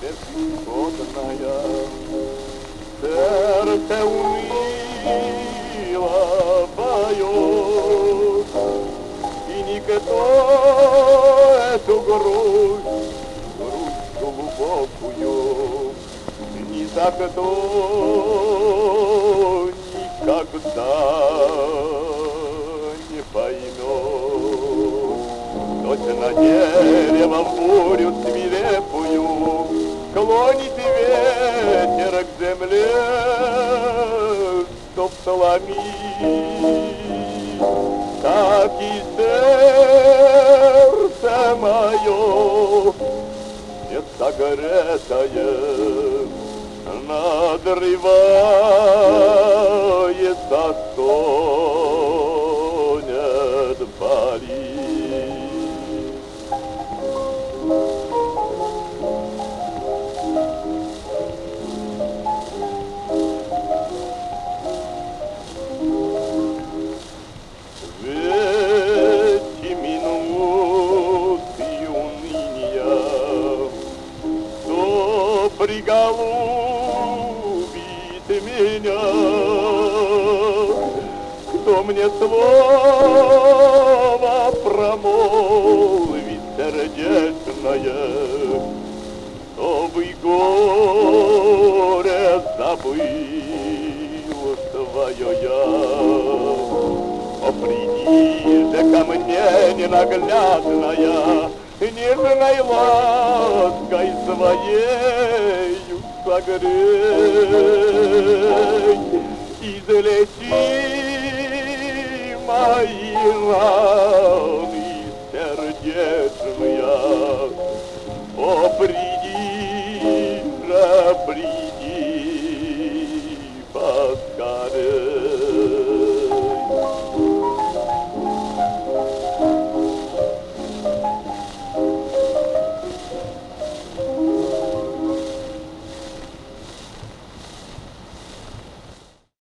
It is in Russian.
бесплотная, сердце уныло поет, и никто эту грусть глубокую ни за кто никогда не поймет. Точно дерево в бурю свирепую клонит ветер к земле, чтоб сломить, так и сердце мое не согретое надрывается, стонет, болит. В эти минуты уныния кто приголубит меня, кто мне слово промолвит сердечное, чтобы горе забыл свое я. О, приди же ко мне, ненаглядная, нежной лаской своею согрей, излечи мои раны.